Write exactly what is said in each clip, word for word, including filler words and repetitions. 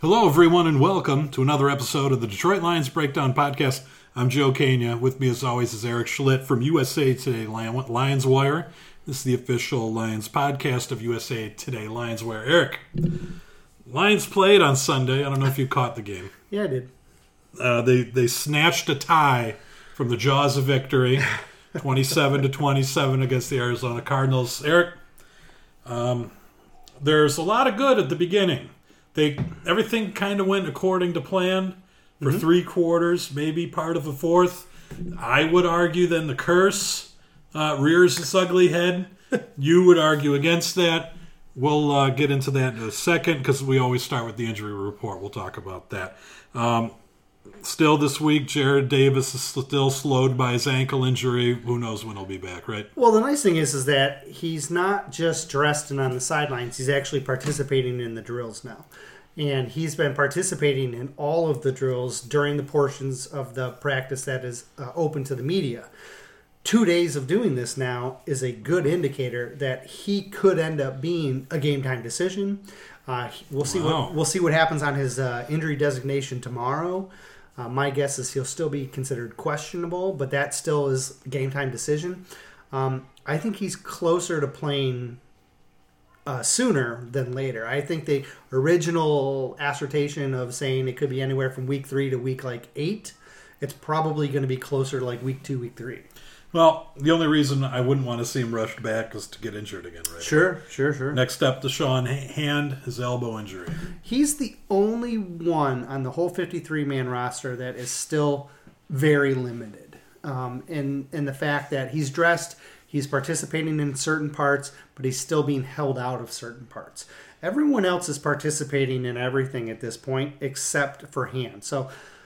Hello, everyone, and welcome to another episode of the Detroit Lions Breakdown Podcast. I'm Joe Kania. With me, as always, is Eric Schlitt from U S A Today Lions Wire. This is the official Lions podcast of U S A Today Lions Wire. Eric, Lions played on Sunday. I don't know if you caught the game. Yeah, I did. Uh, they they snatched a tie from the jaws of victory, twenty-seven to twenty-seven against the Arizona Cardinals. Eric, um, there's a lot of good at the beginning. They everything kind of went according to plan for mm-hmm. three quarters, maybe part of a fourth. I would argue then the curse uh, rears its ugly head. You would argue against that. We'll uh, get into that in a second because we always start with the injury report. We'll talk about that. Um, still this week, Jared Davis is still slowed by his ankle injury. Who knows when he'll be back, right? Well, the nice thing is, is that he's not just dressed and on the sidelines. He's actually participating in the drills now. And he's been participating in all of the drills during the portions of the practice that is uh, open to the media. Two days of doing this now is a good indicator that he could end up being a game time decision. Uh, we'll see wow. what we'll see what happens on his uh, injury designation tomorrow. Uh, my guess is he'll still be considered questionable, but that still is a game time decision. Um, I think he's closer to playing uh, sooner than later. I think the original assertion of saying it could be anywhere from week three to week like eight, it's probably going to be closer to like week two, week three. Well, the only reason I wouldn't want to see him rushed back is to get injured again, right? Sure, sure, sure. Next up, Deshaun Hand, his elbow injury. He's the only one on the whole fifty-three man roster that is still very limited. Um, in, in the fact that he's dressed, he's participating in certain parts, but he's still being held out of certain parts. Everyone else is participating in everything at this point except for Hand. So,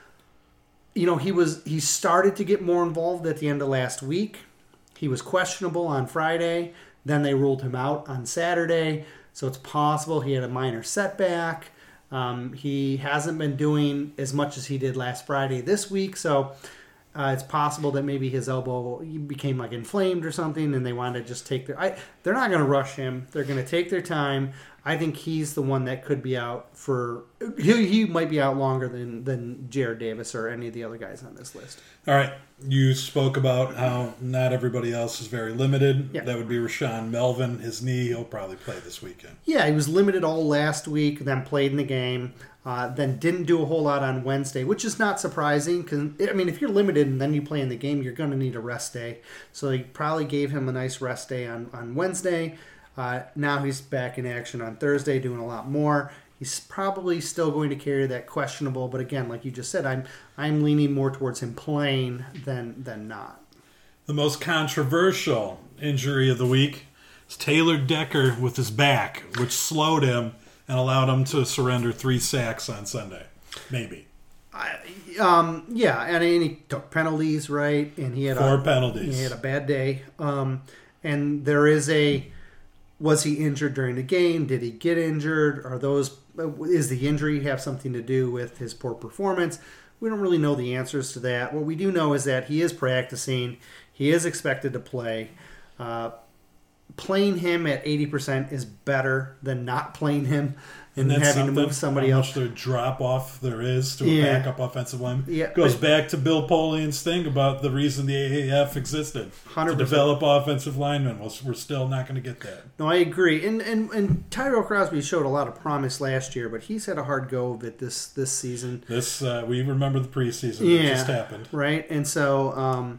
you know, he was he started to get more involved at the end of last week. He was questionable on Friday. Then they ruled him out on Saturday. So it's possible he had a minor setback. Um, he hasn't been doing as much as he did last Friday this week. So uh, it's possible that maybe his elbow became like inflamed or something, and they wanted to just take their... I, they're not going to rush him. They're going to take their time. I think he's the one that could be out for... He, he might be out longer than, than Jared Davis or any of the other guys on this list. All right. You spoke about how not everybody else is very limited. Yeah. That would be Rashaan Melvin. His knee, he'll probably play this weekend. Yeah, he was limited all last week, then played in the game, uh, then didn't do a whole lot on Wednesday, which is not surprising. Because I mean, if you're limited and then you play in the game, you're going to need a rest day. So he probably gave him a nice rest day on, on Wednesday. Uh, now he's back in action on Thursday, doing a lot more. He's probably still going to carry that questionable, but again, like you just said, I'm I'm leaning more towards him playing than than not. The most controversial injury of the week is Taylor Decker with his back, which slowed him and allowed him to surrender three sacks on Sunday. Maybe. I, um, yeah, and he took penalties, right? And he had four a, penalties. He had a bad day. Um, and there is a. Was he injured during the game? Did he get injured? Are those is the injury have something to do with his poor performance? We don't really know the answers to that. What we do know is that he is practicing. He is expected to play. Uh, playing him at eighty percent is better than not playing him and, and having to move somebody how else. How much the drop off there is to a yeah. backup offensive lineman. Yeah, goes but, back to Bill Polian's thing about the reason the A A F existed. one hundred percent. To develop offensive linemen. Well, we're still not going to get that. No, I agree. And, and and Tyrell Crosby showed a lot of promise last year, but he's had a hard go of it this, this season. This uh, we remember the preseason. Yeah, that just happened. Right? And so um,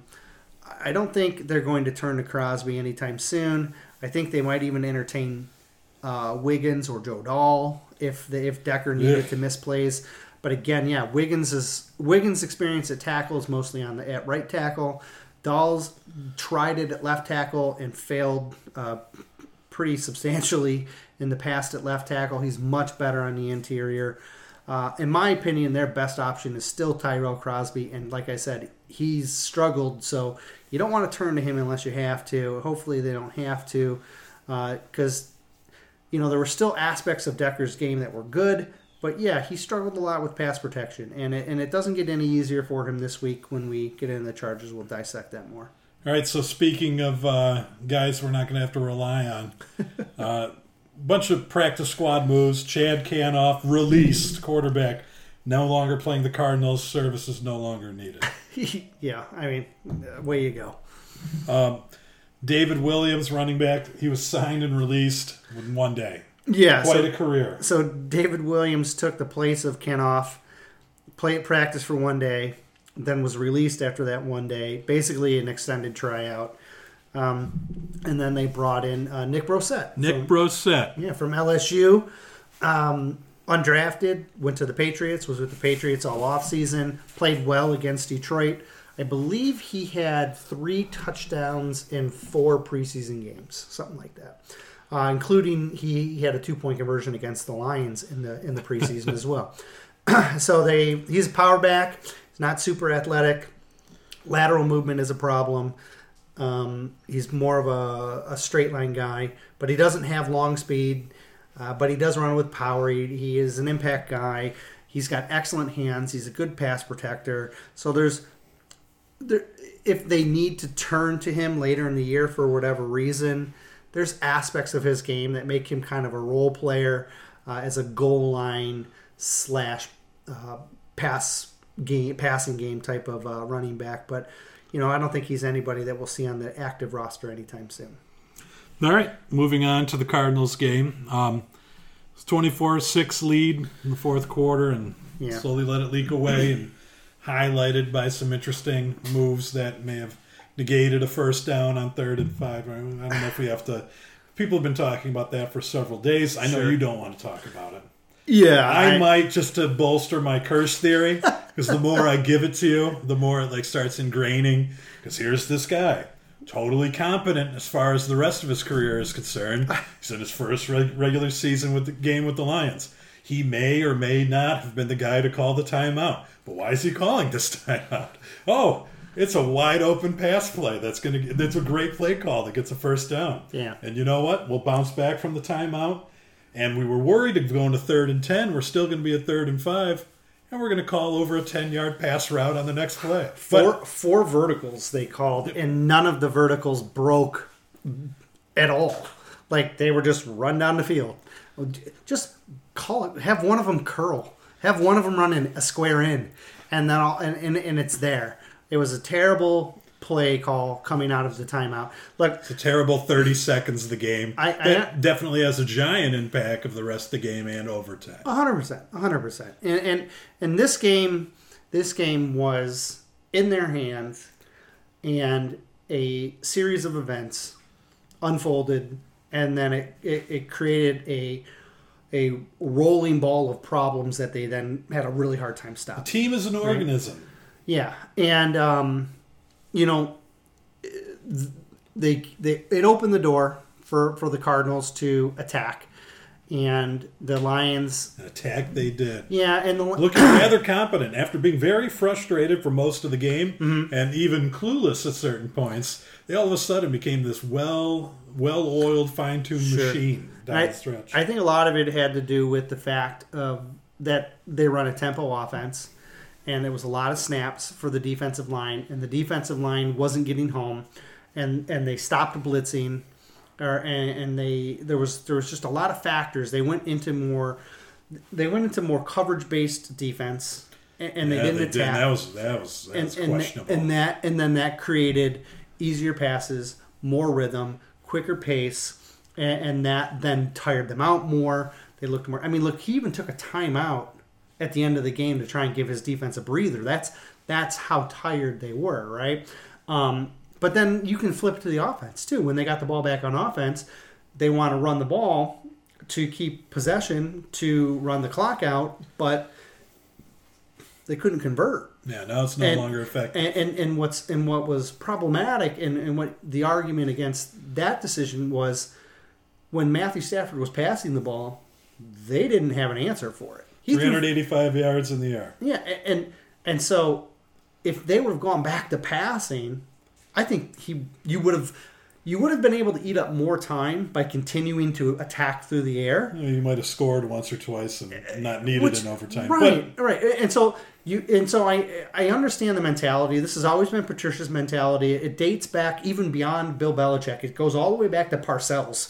I don't think they're going to turn to Crosby anytime soon. I think they might even entertain uh, Wiggins or Joe Dahl if the, if Decker needed yeah. to miss plays. But again, yeah, Wiggins is Wiggins' experience at tackle is mostly on the at right tackle. Dahl's tried it at left tackle and failed uh, pretty substantially in the past at left tackle. He's much better on the interior. Uh, in my opinion, their best option is still Tyrell Crosby. And like I said, he's struggled, so you don't want to turn to him unless you have to. Hopefully they don't have to because, uh, you know, there were still aspects of Decker's game that were good. But, yeah, he struggled a lot with pass protection. And it, and it doesn't get any easier for him this week when we get into the Chargers. We'll dissect that more. All right, so speaking of uh, guys we're not going to have to rely on, uh, bunch of practice squad moves. Chad Canoff released quarterback, no longer playing the Cardinals. Services no longer needed. Yeah, I mean, away you go. Um, David Williams, running back, he was signed and released in one day. Yeah, quite so, a career. So David Williams took the place of Canoff, played practice for one day, then was released after that one day, basically an extended tryout. Um, and then they brought in uh, Nick Brossette. Nick from, Brossette. Yeah, from L S U. Um, undrafted, went to the Patriots, was with the Patriots all offseason, played well against Detroit. I believe he had three touchdowns in four preseason games, something like that. Uh, including he, he had a two-point conversion against the Lions in the in the preseason as well. So they he's a power back. He's not super athletic. Lateral movement is a problem. Um, he's more of a, a straight line guy, but he doesn't have long speed. Uh, but he does run with power. He, he is an impact guy. He's got excellent hands. He's a good pass protector. So there's there, if they need to turn to him later in the year for whatever reason, there's aspects of his game that make him kind of a role player uh, as a goal line slash uh, pass game, passing game type of uh, running back. But you know, I don't think he's anybody that we'll see on the active roster anytime soon. All right, moving on to the Cardinals game. Um, it's twenty-four six lead in the fourth quarter, and Yeah. slowly let it leak away, and highlighted by some interesting moves that may have negated a first down on third and five. I don't know if we have to. People have been talking about that for several days. I know Sure. you don't want to talk about it. Yeah, I, might, just to bolster my curse theory, because the more I give it to you, the more it like starts ingraining. Because here's this guy, totally competent as far as the rest of his career is concerned. He's in his first reg- regular season with the game with the Lions. He may or may not have been the guy to call the timeout. But why is he calling this timeout? Oh, it's a wide open pass play. That's gonna. That's a great play call that gets a first down. Yeah. And you know what? We'll bounce back from the timeout. And we were worried of going to third and ten. We're still going to be at third and five. And we're going to call over a ten-yard pass route on the next play. Four, But four verticals they called, and none of the verticals broke at all. Like, they were just run down the field. Just call it. Have one of them curl. Have one of them run in a square in, and then all, and, and, and it's there. It was a terrible play call coming out of the timeout. Look, it's a terrible thirty seconds of the game. I- that I- definitely has a giant impact of the rest of the game and overtime. A hundred percent, a hundred percent. And and and this game, this game was in their hands, and a series of events unfolded, and then it, it, it created a a rolling ball of problems that they then had a really hard time stopping. Team is an organism. Yeah, and um, you know, they they it opened the door for, for the Cardinals to attack, and the Lions. An attack they did. Yeah, and the Looking rather competent after being very frustrated for most of the game Mm-hmm. and even clueless at certain points. They all of a sudden became this well well oiled, fine tuned Sure. machine down I, the stretch. I think a lot of it had to do with the fact of that they run a tempo offense, and there was a lot of snaps for the defensive line, and the defensive line wasn't getting home, and, and they stopped blitzing, or and, and they there was there was just a lot of factors. They went into more they went into more coverage based defense, and, and they Yeah, didn't they attack. did. That was that was, that and, was and, questionable. and that and then that created easier passes, more rhythm, quicker pace, and, and that then tired them out more. They looked more. I mean, look, he even took a timeout at the end of the game to try and give his defense a breather. That's that's how tired they were, right? Um, but then you can flip to the offense too. When they got the ball back on offense, they want to run the ball to keep possession, to run the clock out, but they couldn't convert. yeah, now it's no And- longer effective. And, and and what's and what was problematic and, and what the argument against that decision was, when Matthew Stafford was passing the ball, they didn't have an answer for it. He three threw- hundred eighty-five yards in the air. yeah, a- and and so if they would have gone back to passing, I think he you would have you would have been able to eat up more time by continuing to attack through the air. You know, you might have scored once or twice and not needed Which- in overtime. Right, right. And so you and so I I understand the mentality. This has always been Patricia's mentality. It dates back even beyond Bill Belichick. It goes all the way back to Parcells.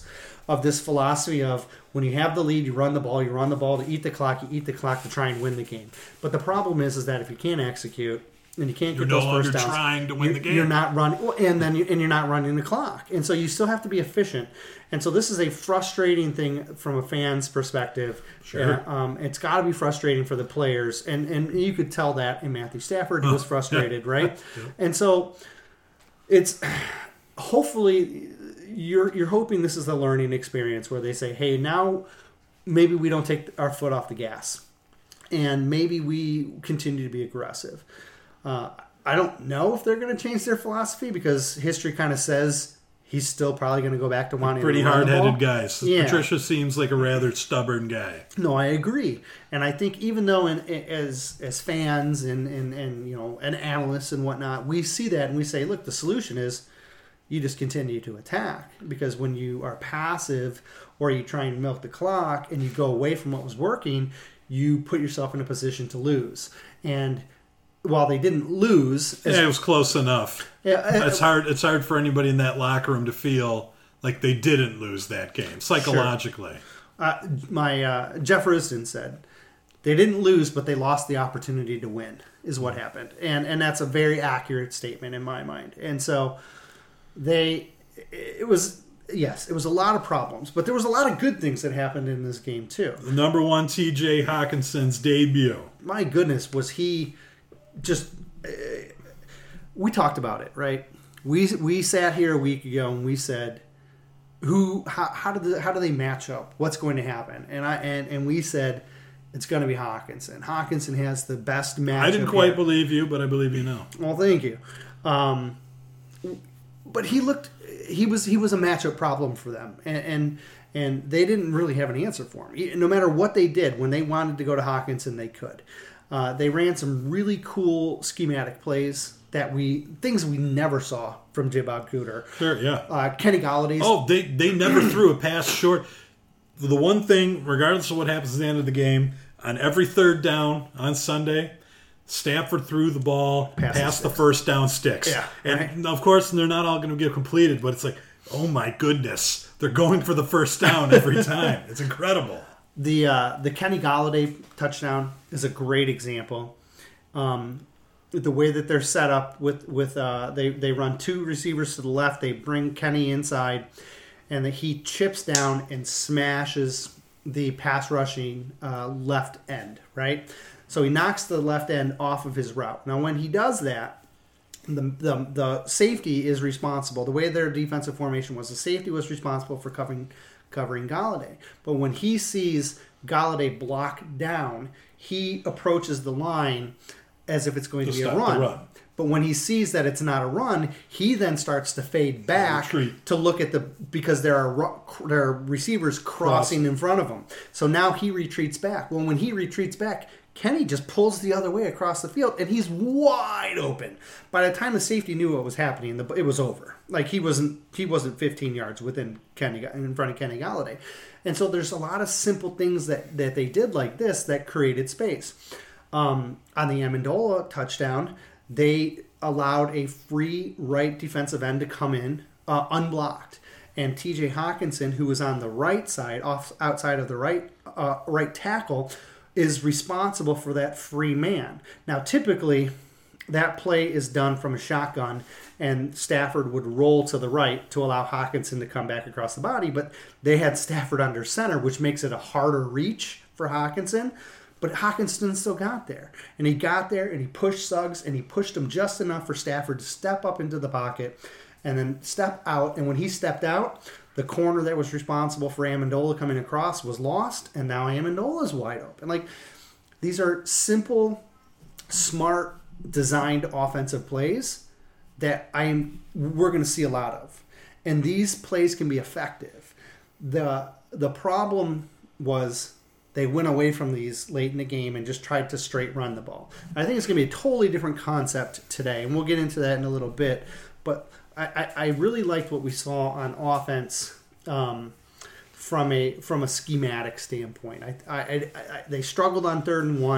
of this philosophy of when you have the lead, you run the ball, you run the ball to eat the clock, you eat the clock to try and win the game. But the problem is, is that if you can't execute and you can't You're get no those longer first downs, trying to win you're, the game. You're not running, and then you, and you're not running the clock, and so you still have to be efficient. And so this is a frustrating thing from a fan's perspective. Sure. Uh, um, it's got to be frustrating for the players, and and you could tell that in Matthew Stafford, he was frustrated, right? Yeah. And so it's hopefully you're you're hoping this is a learning experience where they say, hey, now maybe we don't take our foot off the gas, and maybe we continue to be aggressive. Uh, I don't know if they're going to change their philosophy because history kind of says he's still probably going to go back to wanting Pretty to run the hard-headed ball. guys. Yeah. Patricia seems like a rather stubborn guy. No, I agree, and I think even though in, as as fans and, and, and you know and analysts and whatnot, we see that and we say, look, the solution is you just continue to attack, because when you are passive or you try and milk the clock and you go away from what was working, you put yourself in a position to lose. And while they didn't lose, as, Yeah, it was close enough. yeah, It's hard. It's hard for anybody in that locker room to feel like they didn't lose that game psychologically. uh, my uh, Jeff Risdon said they didn't lose, but they lost the opportunity to win. Is what happened, and and that's a very accurate statement in my mind. And so they, it was yes, it was a lot of problems, but there was a lot of good things that happened in this game too. The number one T J Hawkinson's debut. My goodness, was he just? Uh, we talked about it, right? We we sat here a week ago and we said, "Who? How, how do the, how do they match up? What's going to happen?" And I and, and we said, "It's going to be Hawkinson. Hawkinson has the best matchup." I didn't quite here. believe you, but I believe you now. Well, thank you. Um, but he looked. He was he was a matchup problem for them, and. and And they didn't really have an answer for him. No matter what they did, when they wanted to go to Hawkinson, they could. Uh, they ran some really cool schematic plays that we things we never saw from Jibab Cooter. Sure, yeah. Uh, Kenny Galladay's. Oh, they they never threw a pass short. The one thing, regardless of what happens at the end of the game, on every third down on Sunday, Stafford threw the ball Pass past the the first down sticks. Yeah, and right. of course, they're not all going to get completed, but it's like, oh my goodness. They're going for the first down every time. It's incredible. The uh, the Kenny Galladay touchdown is a great example. Um, the way that they're set up with with uh, they they run two receivers to the left. They bring Kenny inside, and the, he chips down and smashes the pass rushing uh, left end. Right, so he knocks the left end off of his route. Now, when he does that, The, the the safety is responsible. The way their defensive formation was, the safety was responsible for covering covering Galladay. But when he sees Galladay blocked down, he approaches the line as if it's going to, To be a stop the run. run. But when he sees that it's not a run, he then starts to fade back Retreat. to look at the because there are ru- there are receivers crossing Cross. in front of him. So now he retreats back. Well, when he retreats back, Kenny just pulls the other way across the field, and he's wide open. By the time the safety knew what was happening, the, it was over. Like he wasn't he wasn't fifteen yards within Kenny in front of Kenny Galladay. And so there's a lot of simple things that, that they did like this that created space. Um, on the Amendola touchdown, they allowed a free right defensive end to come in uh, unblocked. And T J Hawkinson, who was on the right side, off outside of the right uh, right tackle, is responsible for that free man. Now, typically, that play is done from a shotgun, and Stafford would roll to the right to allow Hawkinson to come back across the body, but they had Stafford under center, which makes it a harder reach for Hawkinson. But Hawkinson still got there. And he got there, and he pushed Suggs, and he pushed him just enough for Stafford to step up into the pocket and then step out. And when he stepped out, the corner that was responsible for Amendola coming across was lost, and now Amendola's wide open. Like, these are simple, smart, designed offensive plays that I am we're going to see a lot of. And these plays can be effective. The the problem was they went away from these late in the game and just tried to straight run the ball. I think it's going to be a totally different concept today, and we'll get into that in a little bit. But I, I, I really liked what we saw on offense um, from a from a schematic standpoint. I, I, I, I, they struggled on third and one.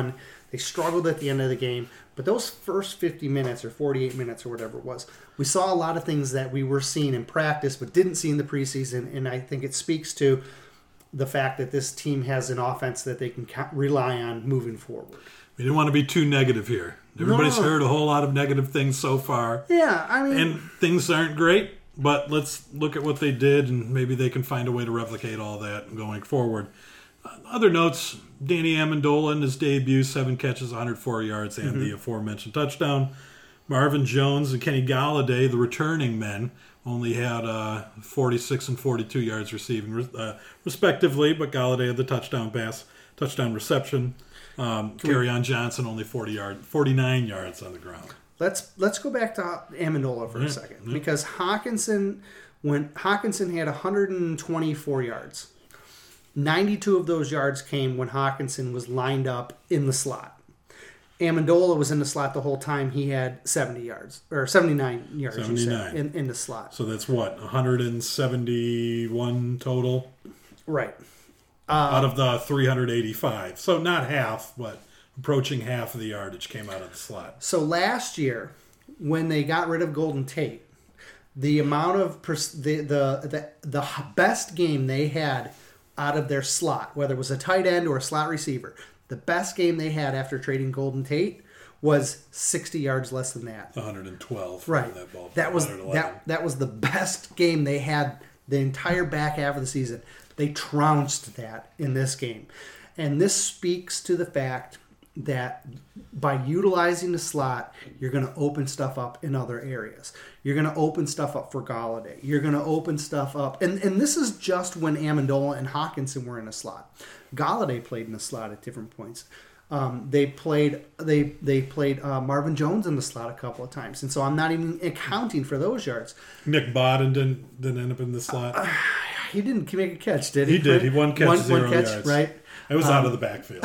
They struggled at the end of the game. But those first fifty minutes or forty-eight minutes or whatever it was, we saw a lot of things that we were seeing in practice but didn't see in the preseason. And I think it speaks to the fact that this team has an offense that they can rely on moving forward. We didn't want to be too negative here. Everybody's No. heard a whole lot of negative things so far. Yeah, I mean... And things aren't great, but let's look at what they did, and maybe they can find a way to replicate all that going forward. Uh, other notes, Danny Amendola in his debut, seven catches, one hundred four yards, and mm-hmm. the aforementioned touchdown. Marvin Jones and Kenny Galladay, the returning men, only had uh, forty-six and forty-two yards receiving, uh, respectively, but Galladay had the touchdown pass, touchdown reception. Um, Kerryon Johnson only forty yard, forty-nine yards on the ground. Let's let's go back to Amendola for yeah, a second yeah. because Hawkinson, when Hawkinson had one hundred twenty-four yards, ninety-two of those yards came when Hawkinson was lined up in the slot. Amendola was in the slot the whole time. He had seventy yards or seventy-nine yards seventy-nine. You said, in in the slot. So that's what one hundred seventy-one total, right? Uh, out of the three hundred eighty-five. So not half, but approaching half of the yardage came out of the slot. So last year, when they got rid of Golden Tate, the amount of pers- the, the the the best game they had out of their slot, whether it was a tight end or a slot receiver, the best game they had after trading Golden Tate was sixty yards less than that. one hundred twelve. Right. That, ball that was that that was the best game they had the entire back half of the season. They trounced that in this game. And this speaks to the fact that by utilizing the slot, you're going to open stuff up in other areas. You're going to open stuff up for Galladay. You're going to open stuff up. And, and this is just when Amendola and Hawkinson were in the slot. Galladay played in the slot at different points. Um, they played they they played uh, Marvin Jones in the slot a couple of times. And so I'm not even accounting for those yards. Nick Bodden didn't, didn't end up in the slot. Uh, He didn't make a catch, did he? He did. He won catch, one, zero one catch, yards. Right? It was um, out of the backfield.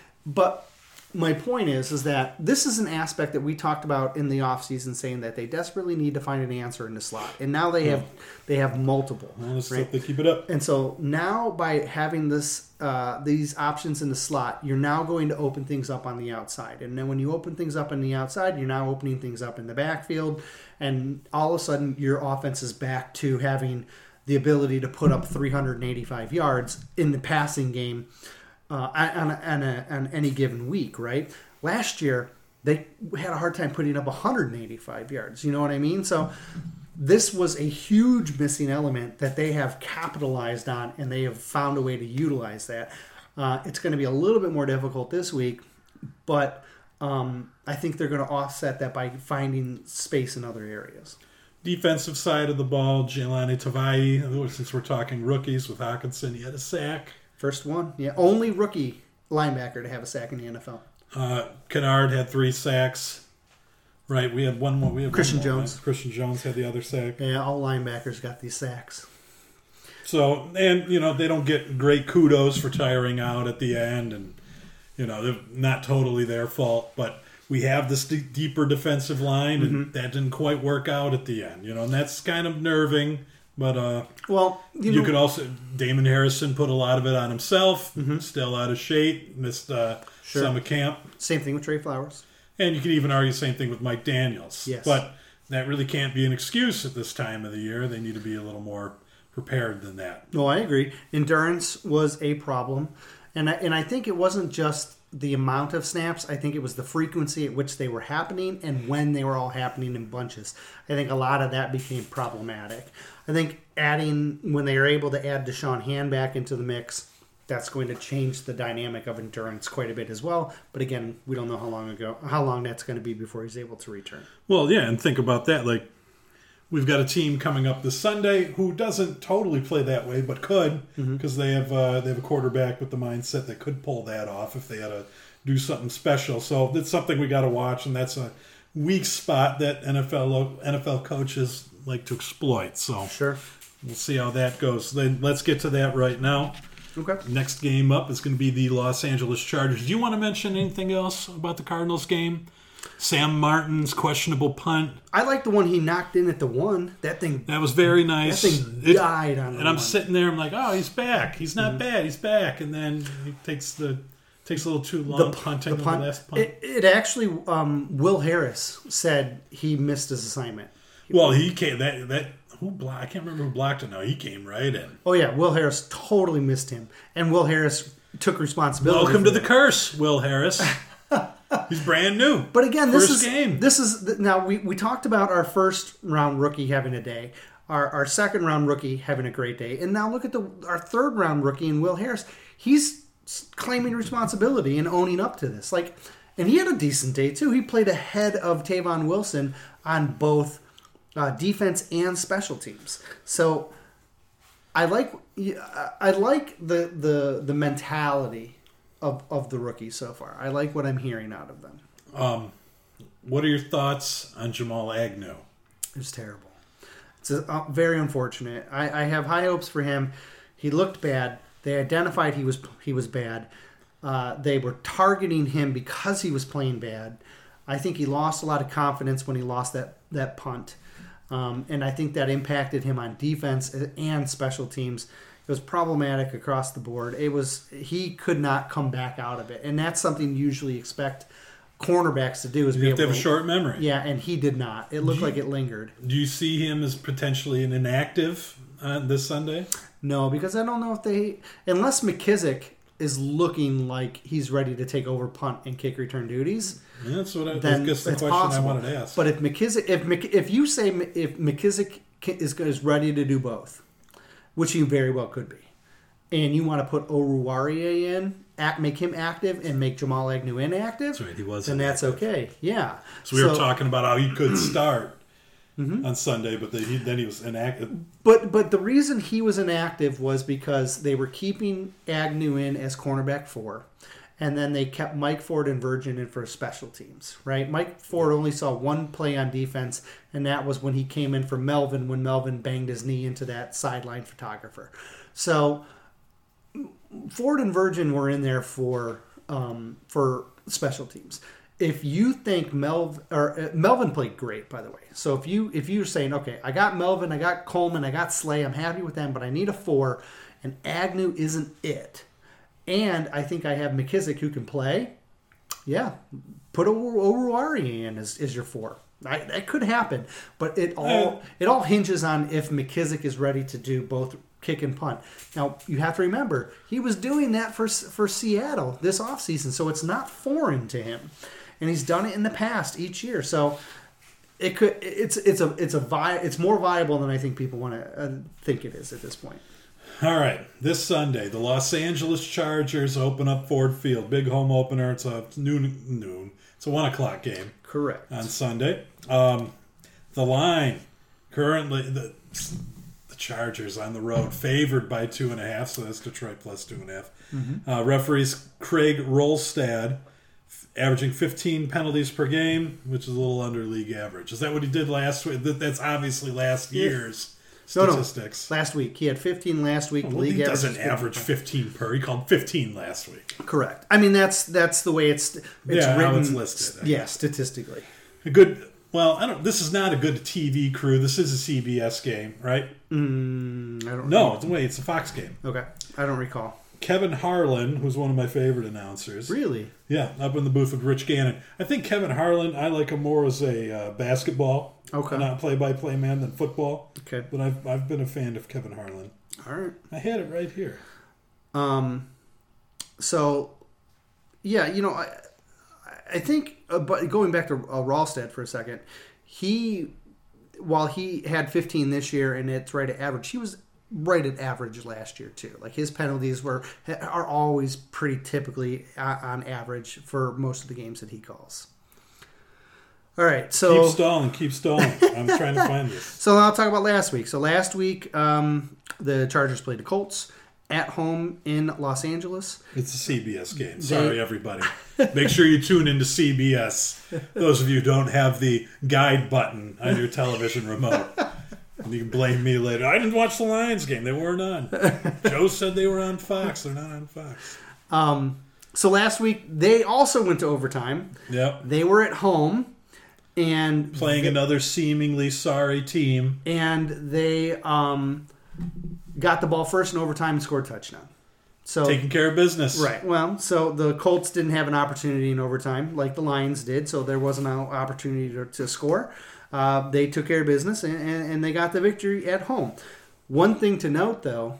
But my point is, is that this is an aspect that we talked about in the offseason, saying that they desperately need to find an answer in the slot, and now they have yeah. they have multiple. Well, let's right? hope they keep it up. And so now, by having this uh, these options in the slot, you're now going to open things up on the outside, and then when you open things up on the outside, you're now opening things up in the backfield, and all of a sudden, your offense is back to having the ability to put up three hundred eighty-five yards in the passing game uh, on, on, a, on any given week, right? Last year, they had a hard time putting up one hundred eighty-five yards. You know what I mean? So this was a huge missing element that they have capitalized on, and they have found a way to utilize that. Uh, it's going to be a little bit more difficult this week, but um, I think they're going to offset that by finding space in other areas. Defensive side of the ball, Jelani Tavai, since we're talking rookies with Hawkinson, he had a sack. First one. Yeah, only rookie linebacker to have a sack in the N F L. Uh, Kennard had three sacks. Right, we had one more. We had Christian one more, Jones. Right? Christian Jones had the other sack. Yeah, all linebackers got these sacks. So, and, you know, they don't get great kudos for tiring out at the end, and, you know, they're not totally their fault, but we have this d- deeper defensive line, and mm-hmm. that didn't quite work out at the end, you know, and that's kind of nerving. But uh, well, you, you know, could also Damon Harrison put a lot of it on himself. Mm-hmm. Still out of shape, missed uh, sure. summer camp. Same thing with Trey Flowers, and you could even argue the same thing with Mike Daniels. Yes, but that really can't be an excuse at this time of the year. They need to be a little more prepared than that. No, I agree. Endurance was a problem, and I, and I think it wasn't just the amount of snaps. I think it was the frequency at which they were happening and when they were all happening in bunches. I think a lot of that became problematic. I think adding, when they were able to add Deshaun Hand back into the mix, that's going to change the dynamic of endurance quite a bit as well. But again, we don't know how long ago, how long that's going to be before he's able to return. Well, yeah, and think about that. Like, we've got a team coming up this Sunday who doesn't totally play that way, but could, because mm-hmm. they have uh, they have a quarterback with the mindset that could pull that off if they had to do something special. So that's something we got to watch, and that's a weak spot that N F L N F L coaches like to exploit. So sure, we'll see how that goes. Then let's get to that right now. Okay. Next game up is going to be the Los Angeles Chargers. Do you want to mention anything else about the Cardinals game? Sam Martin's questionable punt. I like the one he knocked in at the one. That thing. That was very nice. That thing it, died on the And I'm one. sitting there, I'm like, oh, he's back. He's not mm-hmm. bad. He's back. And then he takes the Takes a little too long The, punting the on punt, the last punt. It, it actually, um, Will Harris said he missed his assignment. Well, he came that that who blocked, I can't remember who blocked it now. He came right in. Oh yeah, Will Harris totally missed him, and Will Harris took responsibility. Welcome for to the that. curse, Will Harris. He's brand new. But again, this First is game. this is now we, we talked about our first round rookie having a day, our our second round rookie having a great day, and now look at the our third round rookie in Will Harris. He's claiming responsibility and owning up to this. Like, and he had a decent day too. He played ahead of Tavon Wilson on both uh, defense and special teams. So I like I like the the the mentality of of the rookies so far. I like what I'm hearing out of them. Um, what are your thoughts on Jamal Agnew? It was terrible. It's a, uh, very unfortunate. I, I have high hopes for him. He looked bad. They identified he was he was bad. Uh, they were targeting him because he was playing bad. I think he lost a lot of confidence when he lost that that punt, um, and I think that impacted him on defense and special teams. It was problematic across the board. It was he could not come back out of it, and that's something you usually expect cornerbacks to do. Is You be have to able have a short memory. Yeah, and he did not. It looked you- like it lingered. Do you see him as potentially an inactive on this Sunday? No, because I don't know if they, unless McKissick is looking like he's ready to take over punt and kick return duties. Yeah, that's what I, Then I guess the it's question possible. I wanted to ask. But if McKissick, if Mc, if you say if McKissick is is ready to do both, which he very well could be, and you want to put Oruwariye in, act, make him active, and make Jamal Agnew inactive, That's right, he was then that's inactive. okay. Yeah. So we were talking about how he could start on Sunday, but then he, then he was inactive. But but the reason he was inactive was because they were keeping Agnew in as cornerback four, and then they kept Mike Ford and Virgin in for special teams, right? Mike Ford only saw one play on defense, and that was when he came in for Melvin, when Melvin banged his knee into that sideline photographer. So Ford and Virgin were in there for um, for special teams. If you think Melv or uh, Melvin played great, by the way. So if you if you're saying, okay, I got Melvin, I got Coleman, I got Slay, I'm happy with them, but I need a four, and Agnew isn't it. And I think I have McKissick who can play. Yeah, put Oruwariye in as, as your four. I, that could happen, but it all it all hinges on if McKissick is ready to do both kick and punt. Now, you have to remember, he was doing that for for Seattle this offseason, so it's not foreign to him. And he's done it in the past each year. So it could it's it's a it's a vi- it's more viable than I think people want to uh, think it is at this point. All right, this Sunday, the Los Angeles Chargers open up Ford Field. Big home opener. It's a noon noon. It's a one o'clock game. Correct. On Sunday. Um, the line currently the the Chargers on the road favored by two and a half. So that's Detroit plus two and a half. Mm-hmm. Uh, referees Craig Rolstad averaging fifteen penalties per game, which is a little under league average. Is that what he did last week? That's obviously last year's no, statistics. No, last week. He had fifteen last week. Well, league he doesn't average, average fifteen per. He called fifteen last week. Correct. I mean, that's that's the way it's it's yeah, written. How it's listed. Yeah, statistically. A good. Well, I don't. This is not a good T V crew. This is a C B S game, right? Mm, I don't. No, it's wait, it's a Fox game. Okay, I don't recall. Kevin Harlan, who's one of my favorite announcers. Really? Yeah, up in the booth with Rich Gannon. I think Kevin Harlan, I like him more as a uh, basketball, okay, not play-by-play man than football. Okay. But I've I've been a fan of Kevin Harlan. All right. I had it right here. Um, so, yeah, you know, I I think, uh, but going back to uh, Rolstad for a second, he, while he had fifteen this year and it's right at average, he was right at average last year too. Like his penalties were are always pretty typically on average for most of the games that he calls. All right, so keep stalling, keep stalling. I'm trying to find this. So I'll talk about last week. So last week, um, the Chargers played the Colts at home in Los Angeles. It's a C B S game. Sorry, everybody. Make sure you tune into C B S. Those of you who don't have the guide button on your television remote. And you can blame me later. I didn't watch the Lions game. They weren't on. Joe said they were on Fox. They're not on Fox. Um, so last week, they also went to overtime. Yep. They were at home. And playing they, another seemingly sorry team. And they um, got the ball first in overtime and scored a touchdown. So taking care of business. Right. Well, so the Colts didn't have an opportunity in overtime like the Lions did, so there wasn't an opportunity to, to score. Uh, they took care of business, and, and, and they got the victory at home. One thing to note, though,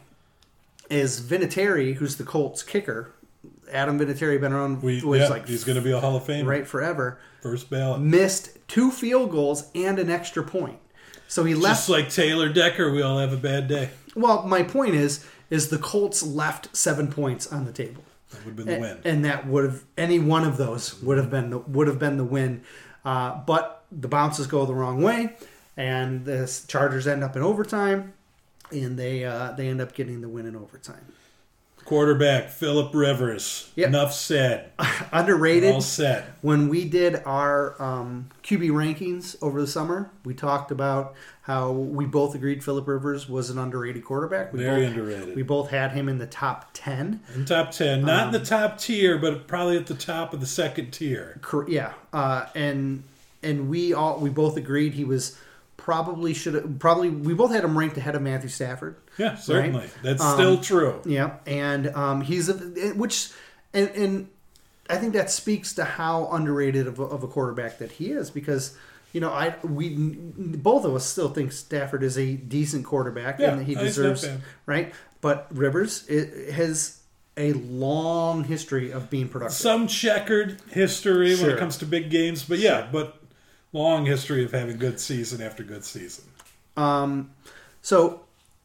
is Vinatieri, who's the Colts kicker. Adam Vinatieri, been around We, was yeah, like he's going to be a Hall of Famer. right forever. First ballot. Missed two field goals and an extra point. So he left. Just like Taylor Decker, we all have a bad day. Well, my point is, is the Colts left seven points on the table. That would have been the and, win. And that would have any one of those would have been the, would have been the win. Uh, but the bounces go the wrong way, and the Chargers end up in overtime, and they uh, they end up getting the win in overtime. Quarterback, Phillip Rivers. Yep. Enough said. Underrated. All set. When we did our um, Q B rankings over the summer, we talked about how we both agreed Phillip Rivers was an underrated quarterback. We Very both, underrated. We both had him in the top ten. In top ten. Not Um, in the top tier, but probably at the top of the second tier. Cor- Yeah, uh, and and we all we both agreed he was probably should have probably we both had him ranked ahead of Matthew Stafford. Yeah, certainly. Right? That's Um, still true. Yeah, and um, he's a, which and, and I think that speaks to how underrated of a, of a quarterback that he is, because you know I we both of us still think Stafford is a decent quarterback Yeah, and that he he's deserves not bad. right, but Rivers it, has a long history of being productive. Some checkered history when Sure. it comes to big games, but yeah, but long history of having good season after good season. Um, so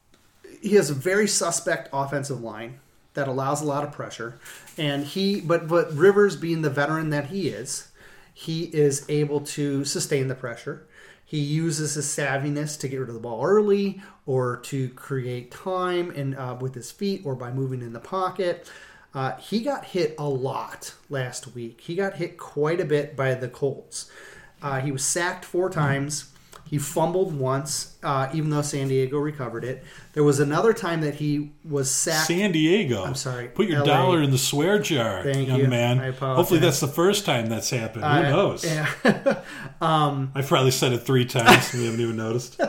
he has a very suspect offensive line that allows a lot of pressure, and he, but but Rivers, being the veteran that he is, he is able to sustain the pressure. He uses his savviness to get rid of the ball early, or to create time and uh, with his feet, or by moving in the pocket. Uh, he got hit a lot last week. He got hit quite a bit by the Colts. Uh, he was sacked four times. He fumbled once, uh, even though San Diego recovered it. There was another time that he was sacked. San Diego. I'm sorry, Put your L A. dollar in the swear jar, Thank young you. man. I apologize. Hopefully that's the first time that's happened. Who Uh, knows? Yeah. um, I've probably said it three times and we haven't even noticed.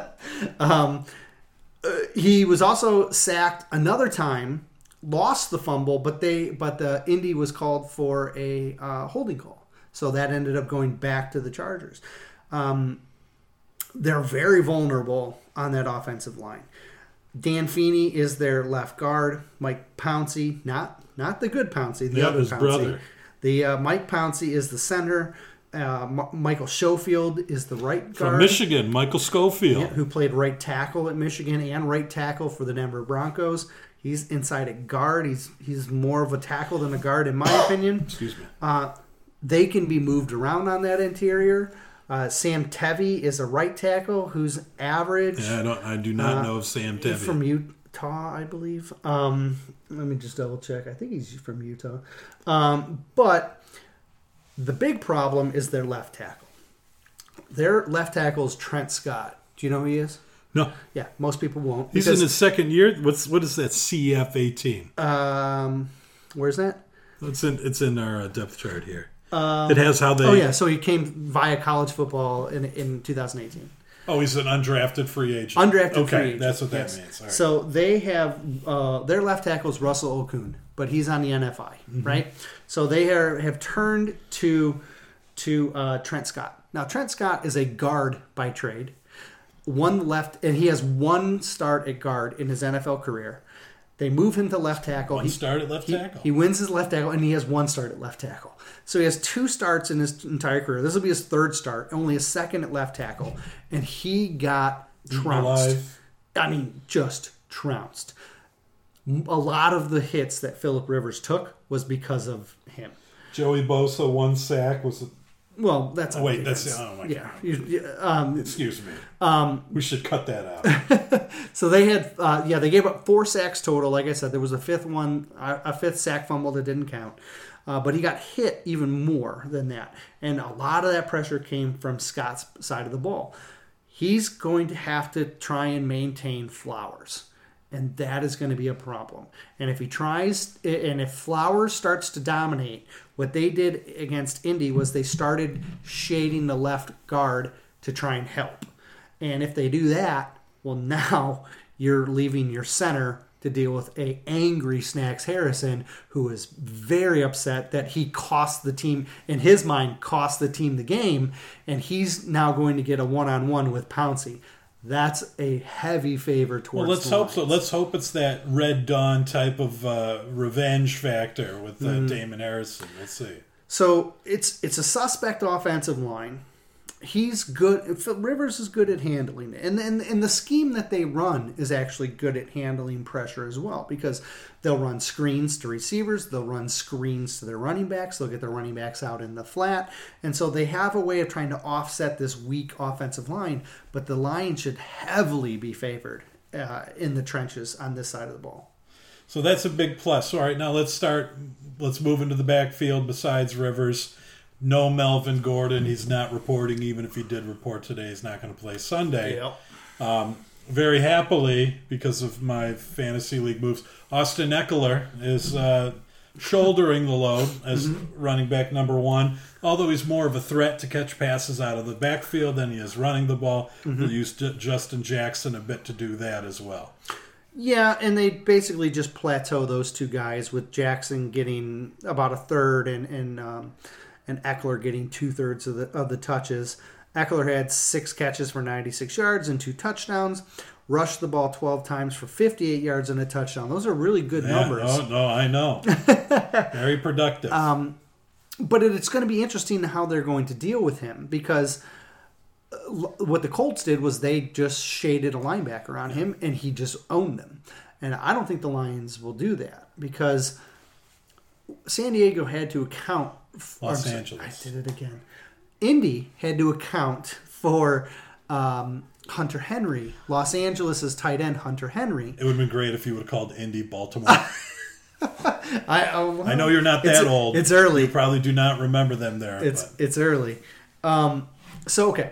um, uh, he was also sacked another time, lost the fumble, but they but the Indy was called for a uh, holding call, so that ended up going back to the Chargers. Um, they're very vulnerable on that offensive line. Dan Feeney is their left guard. Mike Pouncey, not not the good Pouncey, the Yeah, other his Pouncey. brother. The uh, Mike Pouncey is the center. Uh, M- Michael Schofield is the right guard. From Michigan, Michael Schofield. Yeah, who played right tackle at Michigan and right tackle for the Denver Broncos. He's inside at guard. He's he's more of a tackle than a guard, in my opinion. Excuse me. Uh, they can be moved around on that interior. Uh, Sam Tevy is a right tackle who's average. Yeah, I don't. I do not Uh, know of Sam Tevy. From Utah, I believe. Um, let me just double check. I think he's from Utah. Um, but the big problem is their left tackle. Their left tackle is Trent Scott. Do you know who he is? No, Yeah, most people won't. he's because- in his second year. What's what is that? C F eighteen. Um, where's that? It's in it's in our uh, depth chart here. Um, It has how they. oh yeah, so he came via college football in in twenty eighteen. Oh, he's an undrafted free agent. Undrafted okay, free agent. that's what that yes. means. All right. So they have uh, their left tackle is Russell Okun, but he's on the N F I, Mm-hmm. right? So they are, have turned to to uh, Trent Scott. Now Trent Scott is a guard by trade. One left, and he has one start at guard in his N F L career. They move him to left tackle. One He- start at left he, tackle. He wins his left tackle, and he has one start at left tackle. So he has two starts in his entire career. This will be his third start, only a second at left tackle, and he got trounced. Alive. I mean, just trounced. A lot of the hits that Phillip Rivers took was because of him. Joey Bosa, one sack was. Well, that's Oh, wait, on that's- defense. oh, my yeah. You- you- um, Excuse me. um, We should cut that out. So they had, uh, yeah, they gave up four sacks total. Like I said, there was a fifth one, a fifth sack fumble that didn't count. Uh, but he got hit even more than that. And a lot of that pressure came from Scott's side of the ball. He's going to have to try and maintain Flowers. And that is going to be a problem. And if he tries, and if Flowers starts to dominate, what they did against Indy was they started shading the left guard to try and help. And if they do that, well, now you're leaving your center to deal with a angry Snacks Harrison, who is very upset that he cost the team, in his mind, cost the team the game, and he's now going to get a one-on-one with Pouncey. That's a heavy favor towards Well, let's the hope Lions. so. Let's hope it's that Red Dawn type of uh, revenge factor with uh, Mm-hmm. Damon Harrison. We'll see. So it's it's a suspect offensive line. He's good. Rivers is good at handling it. And, and, and the scheme that they run is actually good at handling pressure as well, because they'll run screens to receivers. They'll run screens to their running backs. They'll get their running backs out in the flat. And so they have a way of trying to offset this weak offensive line, but the Lions should heavily be favored uh, in the trenches on this side of the ball. So that's a big plus. All right, now let's start. Let's move into the backfield besides Rivers. No Melvin Gordon. He's not reporting. Even if he did report today, he's not going to play Sunday. Yep. Um, very happily, because of my fantasy league moves, Austin Eckler is uh, shouldering the load as mm-hmm. running back number one. Although he's more of a threat to catch passes out of the backfield than he is running the ball. Mm-hmm. We'll use J- Justin Jackson a bit to do that as well. Yeah, and they basically just plateau those two guys, with Jackson getting about a third and and um, and Eckler getting two thirds of the of the touches. Eckler had six catches for ninety-six yards and two touchdowns. Rushed the ball twelve times for fifty-eight yards and a touchdown. Those are really good yeah, numbers. Oh no, I know. Very productive. Um, but it, it's going to be interesting how they're going to deal with him, because what the Colts did was they just shaded a linebacker on him, and he just owned them. And I don't think the Lions will do that, because San Diego had to account for, Los sorry, Angeles. I did it again. Indy had to account for um, Hunter Henry, Los Angeles' tight end Hunter Henry. It would have been great if you would have called Indy Baltimore. I, oh, I know you're not that it's, old. It's early. You probably do not remember them there. It's but. it's early. Um, so okay,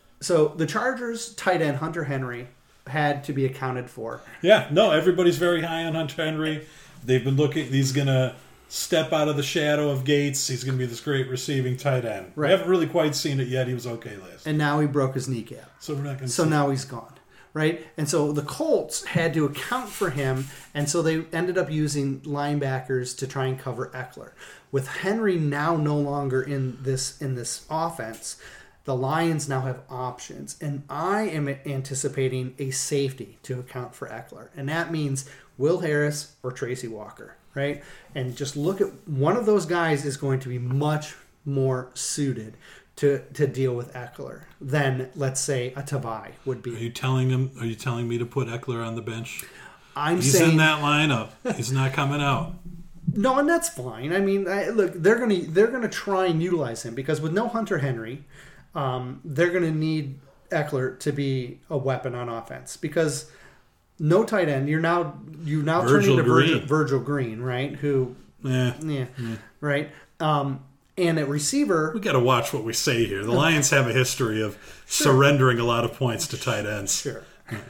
so the Chargers tight end Hunter Henry had to be accounted for. Yeah, no, everybody's very high on Hunter Henry. They've been looking. He's gonna step out of the shadow of Gates. He's going to be this great receiving tight end. Right. We haven't really quite seen it yet. He was okay last. And now he broke his kneecap. So we're not going to. So see now it. he's gone, right? And so the Colts had to account for him, and so they ended up using linebackers to try and cover Eckler. With Henry now no longer in this in this offense, the Lions now have options, and I am anticipating a safety to account for Eckler, and that means Will Harris or Tracy Walker. Right? And just look at one of those guys is going to be much more suited to, to deal with Eckler than, let's say, a Tavai would be. Are you telling him? Are you telling me to put Eckler on the bench? I'm He's saying in that lineup. He's not coming out. No, and that's fine. I mean, I, look, they're gonna they're gonna try and utilize him, because with no Hunter Henry, um, they're gonna need Eckler to be a weapon on offense, because. No tight end. You're now you now Virgil turning to Virgil, Green. Virgil Green, right? Who, Yeah, yeah, yeah. right. Um, and at receiver, we got to watch what we say here. The Lions have a history of sure. surrendering a lot of points to tight ends. Sure,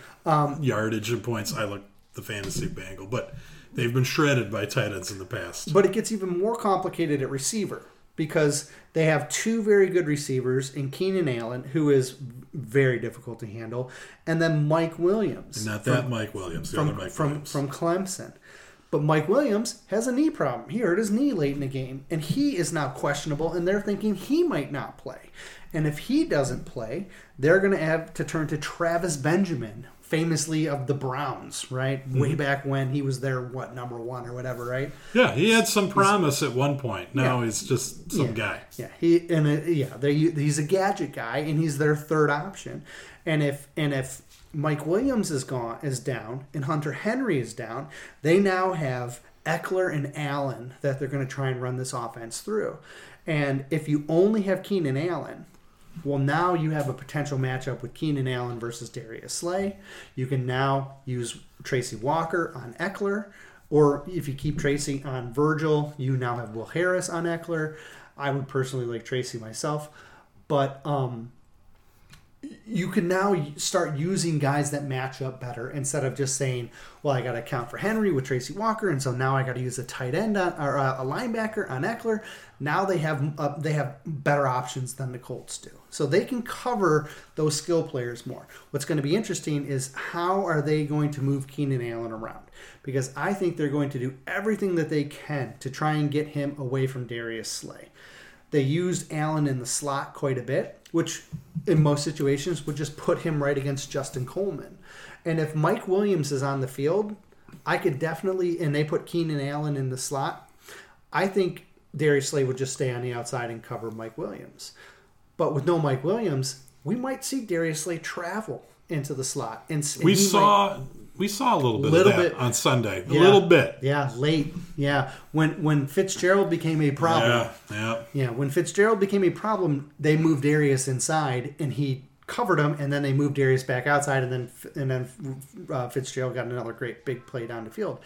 um, yardage and points. I look the fantasy bangle, but they've been shredded by tight ends in the past. But it gets even more complicated at receiver, because they have two very good receivers in Keenan Allen, who is very difficult to handle, and then Mike Williams. And not that from, Mike Williams, the from, other Mike from, Williams. From Clemson. But Mike Williams has a knee problem. He hurt his knee late in the game, and he is now questionable, and they're thinking he might not play. And if he doesn't play, they're going to have to turn to Travis Benjamin, famously of the Browns, right? Mm-hmm. Way back when he was their, what, number one or whatever, right? Yeah, he had some promise he's, at one point. Now yeah. he's just some yeah. guy. Yeah, he and uh, yeah, they, he's a gadget guy, and he's their third option. And if and if Mike Williams is gone, is down, and Hunter Henry is down, they now have Eckler and Allen that they're going to try and run this offense through. And if you only have Keenan Allen, well, now you have a potential matchup with Keenan Allen versus Darius Slay. You can now use Tracy Walker on Eckler, or if you keep Tracy on Virgil, you now have Will Harris on Eckler. I would personally like Tracy myself, but um, you can now start using guys that match up better instead of just saying, well, I got to account for Henry with Tracy Walker, and so now I got to use a tight end on, or a linebacker on Eckler. Now they have uh, they have better options than the Colts do. So they can cover those skill players more. What's going to be interesting is how are they going to move Keenan Allen around? Because I think they're going to do everything that they can to try and get him away from Darius Slay. They used Allen in the slot quite a bit, which in most situations would just put him right against Justin Coleman. And if Mike Williams is on the field, I could definitely, and they put Keenan Allen in the slot, I think Darius Slay would just stay on the outside and cover Mike Williams. But with no Mike Williams, we might see Darius Slay travel into the slot. And, and we saw... Might, We saw a little bit little of that bit, on Sunday. A yeah, little bit. Yeah, late. Yeah. When when Fitzgerald became a problem. Yeah, yeah. Yeah, when Fitzgerald became a problem, they moved Darius inside and he covered him, and then they moved Darius back outside, and then and then uh, Fitzgerald got another great big play down the field.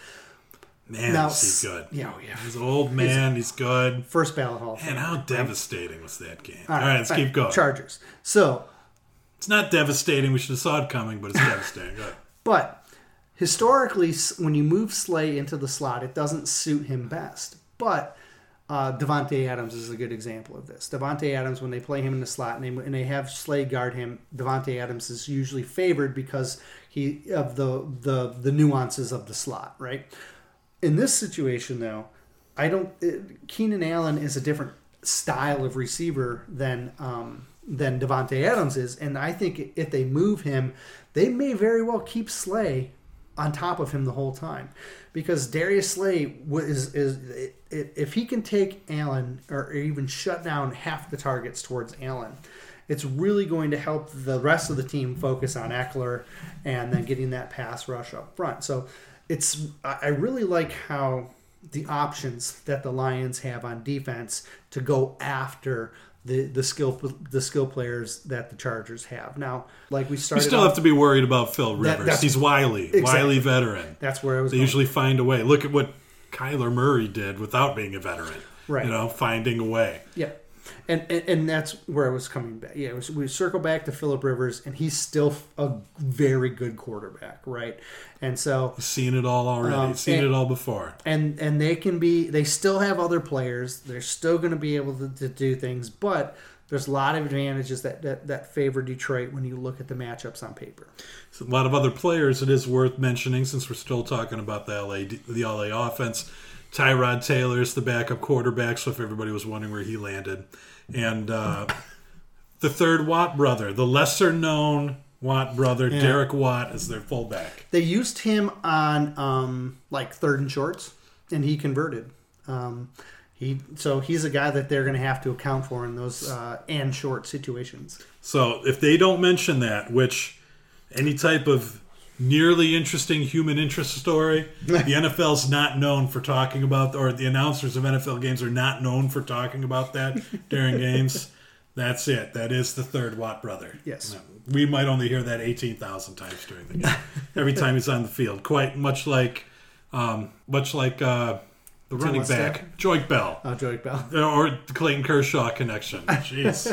Man, now, he's good. Yeah, yeah. He's an old man. He's, he's good. First ballot Hall. Man, how devastating was that game? All right, All right let's fine. keep going. Chargers. So. It's not devastating. We should have saw it coming, but it's devastating. Go ahead. But. Historically, when you move Slay into the slot, it doesn't suit him best. But uh, Davante Adams is a good example of this. Davante Adams, when they play him in the slot and they, and they have Slay guard him, Davante Adams is usually favored because he of the, the the nuances of the slot, right? In this situation, though, I don't. It, Keenan Allen is a different style of receiver than um, than Davante Adams is, and I think if they move him, they may very well keep Slay on top of him the whole time, because Darius Slay is, is, is if he can take Allen or even shut down half the targets towards Allen, it's really going to help the rest of the team focus on Eckler and then getting that pass rush up front. So it's I really like how the options that the Lions have on defense to go after the the skill the skill players that the Chargers have. Now, like we started, you still off, have to be worried about Phil Rivers. That, He's wily, exactly. wily veteran. That's where I was. They going. usually find a way. Look at what Kyler Murray did without being a veteran. Right. You know, finding a way. Yeah. And, and and that's where I was coming back. Yeah, it was, we circle back to Phillip Rivers, and he's still a very good quarterback, right? And so He's seen it all already. Um, He's seen and, it all before. And and they can be. They still have other players. They're still going to be able to, to do things, but there's a lot of advantages that, that that favor Detroit when you look at the matchups on paper. So a lot of other players. It is worth mentioning since we're still talking about the L A the L A offense. Tyrod Taylor is the backup quarterback, so if everybody was wondering where he landed. And uh, the third Watt brother, the lesser-known Watt brother, yeah. Derek Watt, is their fullback. They used him on um, like third and shorts, and he converted. Um, he so he's a guy that they're going to have to account for in those uh, and short situations. So if they don't mention that, which any type of nearly interesting human interest story, the N F L's not known for talking about, or the announcers of N F L games are not known for talking about that during games. That's it. That is the third Watt brother. Yes. We might only hear that eighteen thousand times during the game. Every time he's on the field. Quite much like um, much like uh, the Tim running back, Joique Bell. Oh, Joique Bell. Or the Clayton Kershaw connection. Jeez.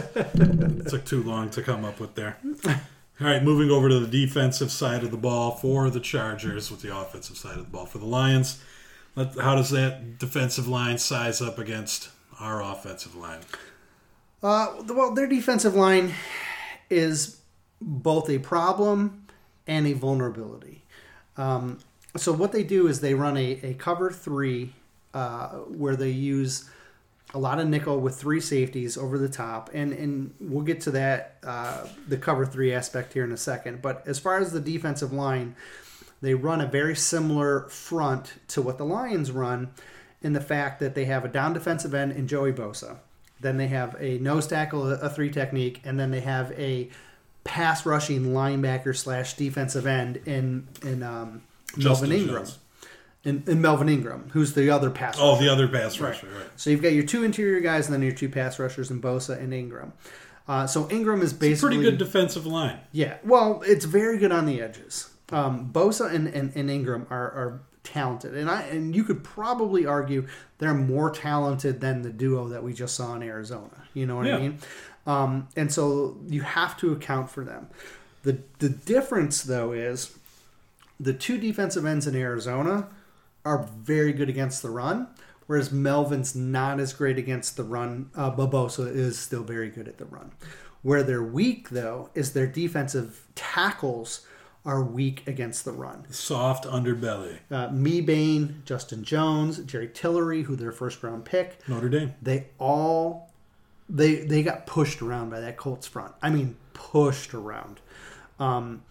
It took too long to come up with there. All right, moving over to the defensive side of the ball for the Chargers with the offensive side of the ball for the Lions. How does that defensive line size up against our offensive line? Uh, well, their defensive line is both a problem and a vulnerability. Um, so what they do is they run a, a cover three uh, where they use a lot of nickel with three safeties over the top, and, and we'll get to that, uh, the cover three aspect here in a second. But as far as the defensive line, they run a very similar front to what the Lions run in the fact that they have a down defensive end in Joey Bosa. Then they have a nose tackle, a three technique, and then they have a pass rushing linebacker slash defensive end in, in um, Melvin Ingram. Jones. In, in Melvin Ingram, who's the other pass rusher. Oh, the other pass rusher, right. right. So you've got your two interior guys and then your two pass rushers in Bosa and Ingram. Uh, so Ingram is basically... It's a pretty good defensive line. Yeah. Well, it's very good on the edges. Um, Bosa and, and, and Ingram are, are talented, and I and you could probably argue they're more talented than the duo that we just saw in Arizona. You know what Yeah. I mean? Um, and so you have to account for them. The the difference though is the two defensive ends in Arizona are very good against the run, whereas Melvin's not as great against the run. Uh, Barbosa is still very good at the run. Where they're weak though is their defensive tackles are weak against the run. Soft underbelly. Uh, Mebane, Justin Jones, Jerry Tillery, who their first round pick, Notre Dame. they all they they got pushed around by that Colts front. I mean, pushed around. Um,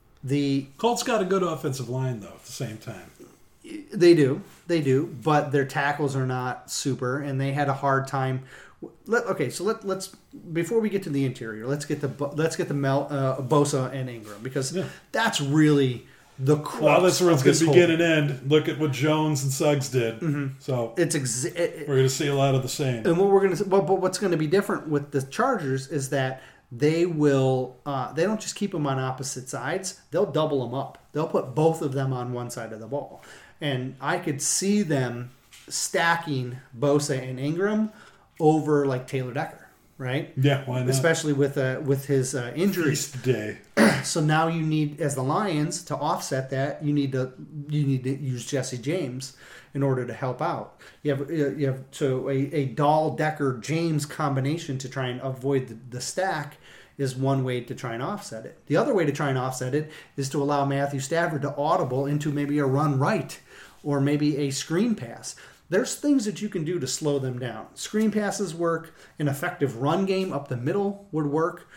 the Colts got a good offensive line, though, at the same time. They do, they do, but their tackles are not super, and they had a hard time. Let, okay, so let, let's before we get to the interior, let's get the let's get the Mel, uh, Bosa and Ingram, because yeah. that's really the crux. Well, that's where it's going to begin whole... and end. Look at what Jones and Suggs did. Mm-hmm. So it's exa- it, we're going to see a lot of the same. And what we're going to, well, but what's going to be different with the Chargers is that they will. Uh, they don't just keep them on opposite sides; they'll double them up. They'll put both of them on one side of the ball, and I could see them stacking Bosa and Ingram over like Taylor Decker, right? Yeah, why not? Especially with uh, with his uh, injuries. Feast day. So now you need, as the Lions, to offset that, you need to you need to use Jesse James in order to help out. You have you have so a, a Dahl Decker James combination to try and avoid the, the stack is one way to try and offset it. The other way to try and offset it is to allow Matthew Stafford to audible into maybe a run right or maybe a screen pass. There's things that you can do to slow them down. Screen passes work. An effective run game up the middle would work,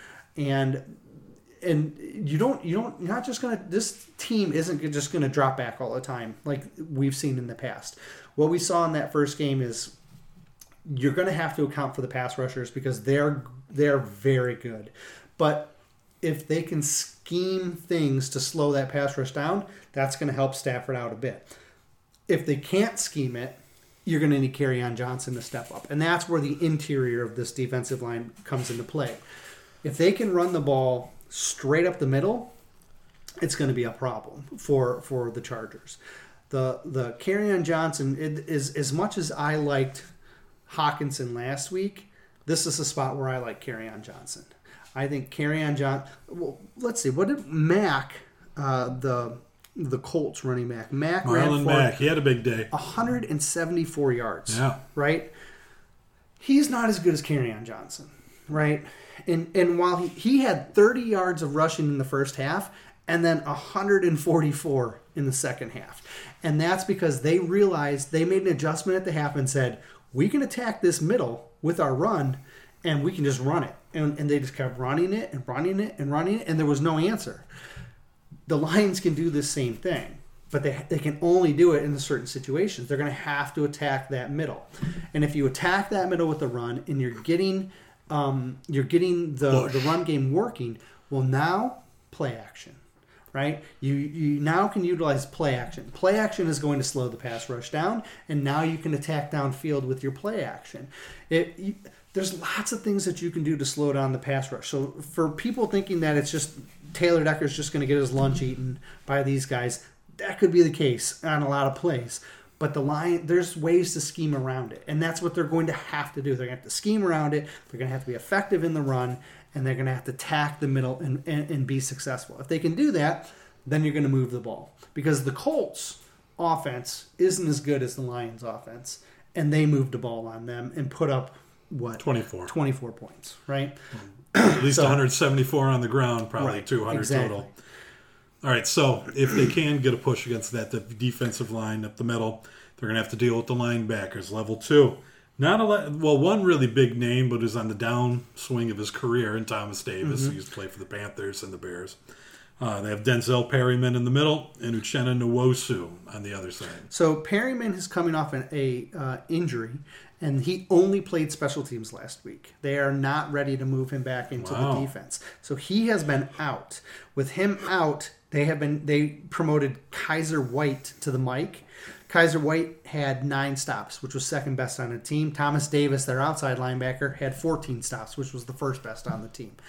and and you don't you don't you're not just gonna. This team isn't just gonna drop back all the time like we've seen in the past. What we saw in that first game is you're gonna have to account for the pass rushers because they're they're very good, but if they can scheme things to slow that pass rush down, that's gonna help Stafford out a bit. If they can't scheme it, you're going to need Kerryon Johnson to step up. And that's where the interior of this defensive line comes into play. If they can run the ball straight up the middle, it's going to be a problem for, for the Chargers. The the Kerryon Johnson, it is as much as I liked Hawkinson last week, this is a spot where I like Kerryon Johnson. I think Kerryon Johnson, well, let's see, what did Mack, uh, the... the Colts running back. Mack Marlon ran for Mack. He had a big day. one hundred seventy-four yards. Yeah. Right? He's not as good as Kerryon Johnson. Right? And and while he, he had thirty yards of rushing in the first half and then one hundred forty-four in the second half. And that's because they realized they made an adjustment at the half and said, we can attack this middle with our run and we can just run it. And, and they just kept running it and running it and running it and there was no answer. The Lions can do the same thing, but they they can only do it in certain situations. They're going to have to attack that middle, and if you attack that middle with the run, and you're getting um, you're getting the, the run game working, well now play action, right? You you now can utilize play action. Play action is going to slow the pass rush down, and now you can attack downfield with your play action. It. You, There's lots of things that you can do to slow down the pass rush. So for people thinking that it's just Taylor Decker's just going to get his lunch eaten by these guys, that could be the case on a lot of plays. But the line, there's ways to scheme around it, and that's what they're going to have to do. They're going to have to scheme around it. They're going to have to be effective in the run, and they're going to have to attack the middle and, and, and be successful. If they can do that, then you're going to move the ball because the Colts offense isn't as good as the Lions offense, and they moved the ball on them and put up what twenty-four twenty-four points, right? At least so, one hundred seventy-four on the ground, probably right, two hundred exactly. total. All right, so if they can get a push against that the defensive line up the middle, they're going to have to deal with the linebackers. Level two, not a le- well, one really big name, but is on the downswing of his career in Thomas Davis. Mm-hmm. He used to play for the Panthers and the Bears. Uh, they have Denzel Perryman in the middle and Uchenna Nwosu on the other side. So Perryman is coming off an a uh, injury, and he only played special teams last week. They are not ready to move him back into Wow. the defense. So he has been out. With him out, they have been they promoted Kaiser White to the mic. Kaiser White had nine stops, which was second best on the team. Thomas Davis, their outside linebacker, had fourteen stops, which was the first best on the team.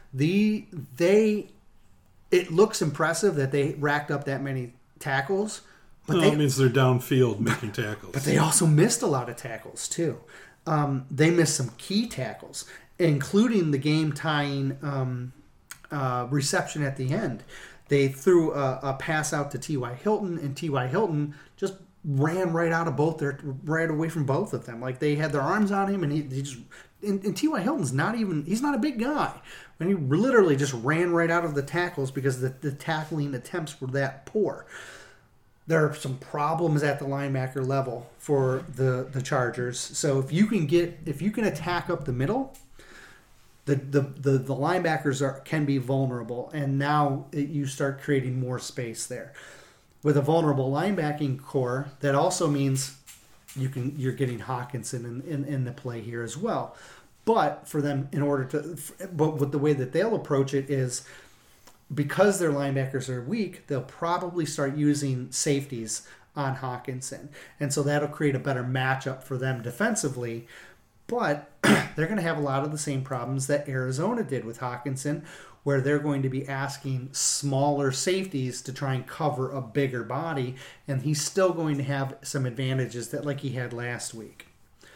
The they it looks impressive that they racked up that many tackles, But no, they, it means they're downfield making tackles. But they also missed a lot of tackles, too. Um, they missed some key tackles, including the game-tying um, uh, reception at the end. They threw a, a pass out to T Y. Hilton, and T Y. Hilton just ran right out of both their right away from both of them. Like, they had their arms on him, and he, he just and, and T Y. Hilton's not even he's not a big guy, and he literally just ran right out of the tackles because the, the tackling attempts were that poor. There are some problems at the linebacker level for the, the Chargers. So if you can get if you can attack up the middle, the the the, the linebackers are can be vulnerable, and now it, you start creating more space there. With a vulnerable linebacking core, that also means you can you're getting Hawkinson in, in, in the play here as well. But for them, in order to, but with the way that they'll approach it is, because their linebackers are weak, they'll probably start using safeties on Hawkinson. And so that'll create a better matchup for them defensively. But they're going to have a lot of the same problems that Arizona did with Hawkinson, where they're going to be asking smaller safeties to try and cover a bigger body. And he's still going to have some advantages that like he had last week.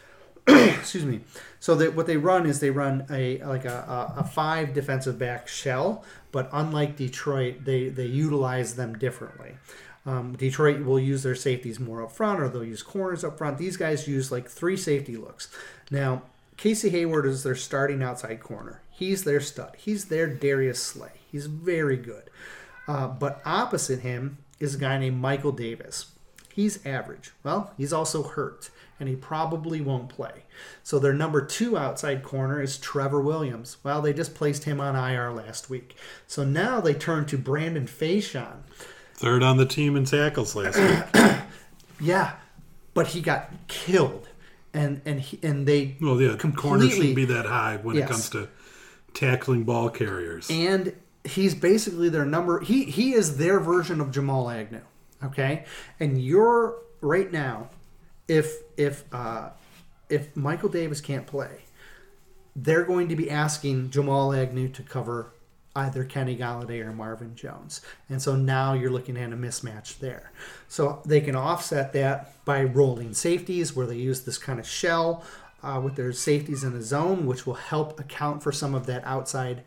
Excuse me. So that what they run is they run a like a, a, a five defensive back shell, but unlike Detroit, they, they utilize them differently. Um, Detroit will use their safeties more up front, or they'll use corners up front. These guys use like three safety looks. Now, Casey Hayward is their starting outside corner. He's their stud. He's their Darius Slay. He's very good. Uh, but opposite him is a guy named Michael Davis. He's average. Well, he's also hurt, and he probably won't play. So their number two outside corner is Trevor Williams. Well, they just placed him on I R last week. So now they turn to Brandon Facyson. Third on the team in tackles last week. Yeah, but he got killed. And and he, and they well, yeah, completely, corner shouldn't be that high when yes. it comes to tackling ball carriers. And he's basically their number. He he is their version of Jamal Agnew. Okay, and you're right now, if if uh, if Michael Davis can't play, they're going to be asking Jamal Agnew to cover either Kenny Golladay or Marvin Jones. And so now you're looking at a mismatch there. So they can offset that by rolling safeties, where they use this kind of shell uh, with their safeties in the zone, which will help account for some of that outside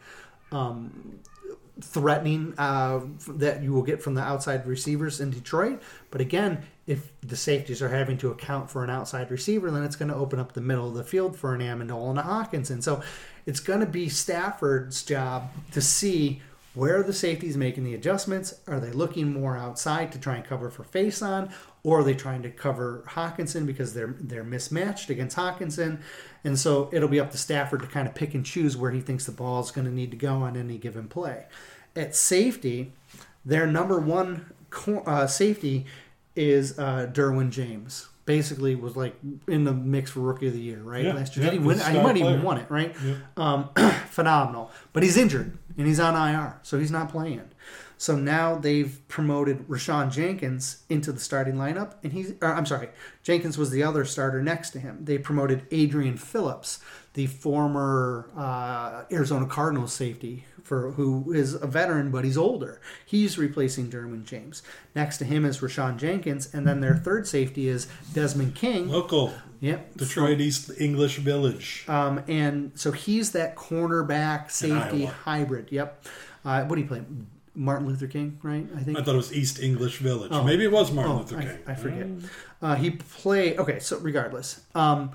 um, threatening uh, that you will get from the outside receivers in Detroit. But again, if the safeties are having to account for an outside receiver, then it's going to open up the middle of the field for an Amendola and a Hawkinson. So it's going to be Stafford's job to see where are the safeties making the adjustments. Are they looking more outside to try and cover for Facyson, or are they trying to cover Hawkinson because they're they're mismatched against Hawkinson? And so it'll be up to Stafford to kind of pick and choose where he thinks the ball is going to need to go on any given play. At safety, their number one uh, safety is uh, Derwin James. Basically was like in the mix for Rookie of the Year, right? Yeah, Last year. yeah, Did he win? He might even won it, right? Yeah. Um, phenomenal. But he's injured, and he's on I R, so he's not playing. So now they've promoted Rashawn Jenkins into the starting lineup, and he's or, I'm sorry, Jenkins was the other starter next to him. They promoted Adrian Phillips, the former uh, Arizona Cardinals safety, for who is a veteran, but he's older. He's replacing Derwin James. Next to him is Rashawn Jenkins, and then their third safety is Desmond King. Local. Yep. Detroit East English Village. Um, and so he's that cornerback safety hybrid. Yep. Uh, what do you play? Martin Luther King, right? I think. I thought it was East English Village. Oh. Maybe it was Martin Oh, Luther I, King. I forget. Uh, he played. Okay, so regardless, um,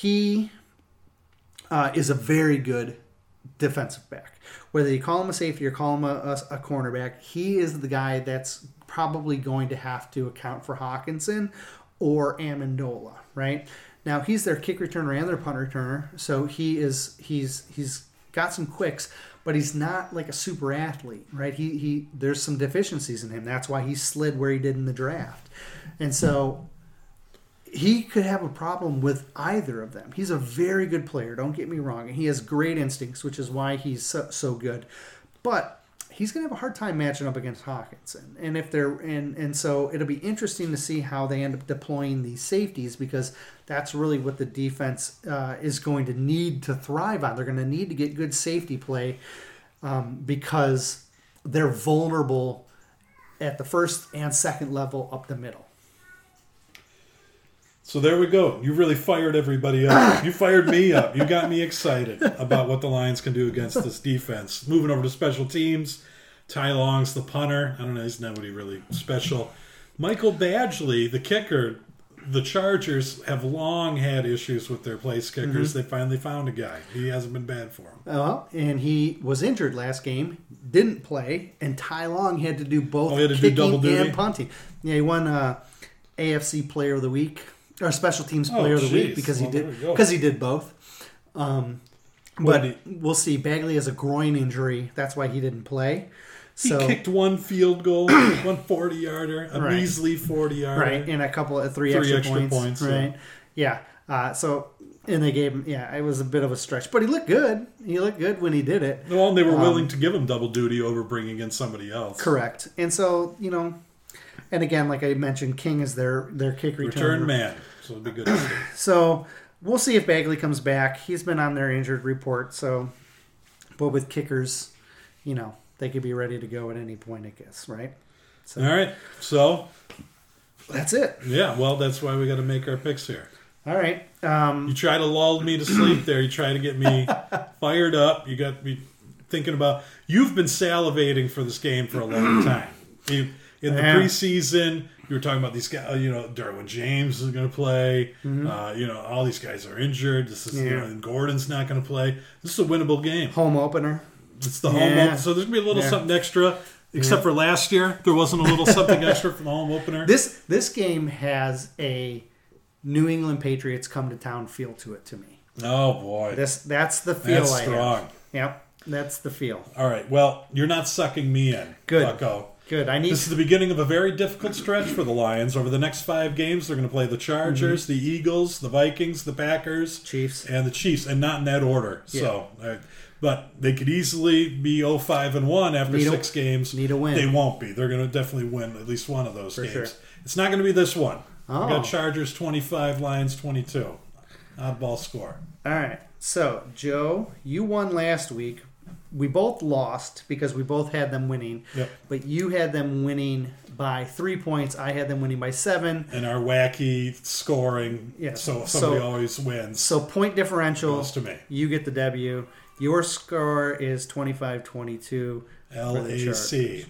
he uh, is a very good defensive back. Whether you call him a safety or call him a, a, a cornerback, he is the guy that's probably going to have to account for Hawkinson or Amendola, right? Now he's their kick returner and their punt returner, so he is he's he's got some quicks, but he's not like a super athlete, right? He he there's some deficiencies in him. That's why he slid where he did in the draft. And so he could have a problem with either of them. He's a very good player, don't get me wrong, and he has great instincts, which is why he's so, so good. But he's going to have a hard time matching up against Hawkinson. And if they're and and so it'll be interesting to see how they end up deploying these safeties, because that's really what the defense uh, is going to need to thrive on. They're going to need to get good safety play um, because they're vulnerable at the first and second level up the middle. So there we go. You really fired everybody up. You fired me up. You got me excited about what the Lions can do against this defense. Moving over to special teams. Ty Long's the punter. I don't know. He's nobody really special. Michael Badgley, the kicker. The Chargers have long had issues with their place kickers. Mm-hmm. They finally found a guy. He hasn't been bad for them. Well, and he was injured last game, didn't play, and Ty Long had to do both oh, he had to kicking do double duty? and punting. Yeah, he won uh, A F C Player of the Week or Special Teams Player oh, of the geez. Week because well, he did because he did both. Um, but he, we'll see. Bagley has a groin injury. That's why he didn't play. So, he kicked one field goal, one forty-yarder, a right. measly forty-yarder. Right, and a couple of three, three extra, extra points. points right, yeah. yeah. Uh, so, and they gave him, yeah, it was a bit of a stretch. But he looked good. He looked good when he did it. Well, and they were willing um, to give him double duty over bringing in somebody else. Correct. And so, you know, and again, like I mentioned, King is their, their kick return. Return man. So it'll be good to see. So, we'll see if Bagley comes back. He's been on their injured report. So, but with kickers, you know, they could be ready to go at any point, I guess, right? So, all right. So that's it. Yeah, well, that's why we got to make our picks here. All right. Um, you try to lull me to sleep there. You try to get me fired up. You got me thinking about... You've been salivating for this game for a long time. You, in the yeah. preseason, you were talking about these guys, you know, Derwin James is going to play. Mm-hmm. Uh, you know, all these guys are injured. This is, yeah. you know, and Gordon's not going to play. This is a winnable game. Home opener. It's the home yeah. opener. So there's going to be a little yeah. something extra. Except yeah. for last year, there wasn't a little something extra from the home opener. This this game has a New England Patriots come to town feel to it to me. Oh boy, this that's the feel. That's I strong. have. Yep, that's the feel. All right, well, you're not sucking me in. Good, Bucko. Good. I need. This is the beginning of a very difficult stretch for the Lions. Over the next five games, they're going to play the Chargers, mm-hmm. the Eagles, the Vikings, the Packers, Chiefs, and the Chiefs, and not in that order. Yeah. So. Uh, But they could easily be oh five and one after need six a, games. Need a win. They won't be. They're going to definitely win at least one of those For games. Sure. It's not going to be this one. Oh. We got Chargers twenty-five, Lions twenty-two. Oddball score. All right. So, Joe, you won last week. We both lost because we both had them winning. Yep. But you had them winning by three points. I had them winning by seven. And our wacky scoring, yeah. so somebody so, always wins. So, point differential. Goes to me. You get the W. Your score is twenty-five twenty-two. L A C.